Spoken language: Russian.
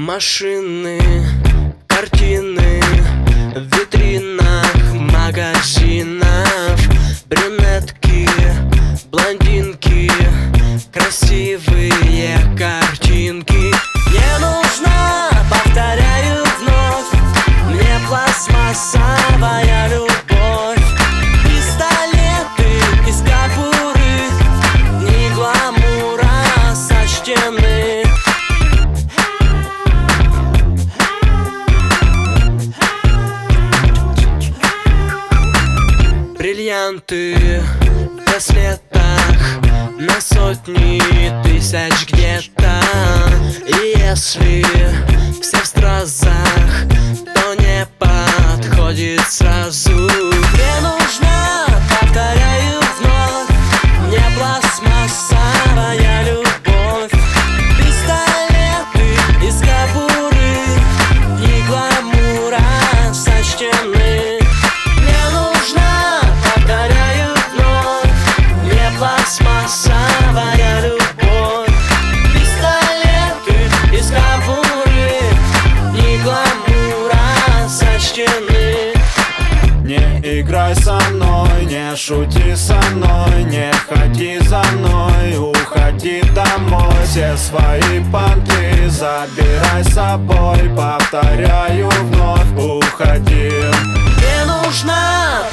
Машины, картины в витринах магазинов, брюнетки, блондинки, красивые картинки. Не нужна, повторяю вновь, мне пластмассовая любовь. Пистолеты из кобуры, дни гламура сочтены. Бриллианты в браслетах на сотни тысяч где-то. И если все в стразах, то не подходит сразу. Мне нужна, повторяю вновь, мне пластмассовая любовь. Пистолеты из кобуры, дни гламура сочтены. Пластмассовая любовь, пистолеты из кобуры, дни гламура сочтены. Не играй со мной, не шути со мной, не ходи за мной, уходи домой. Все свои понты забирай с собой, повторяю вновь, уходи. Мне нужна,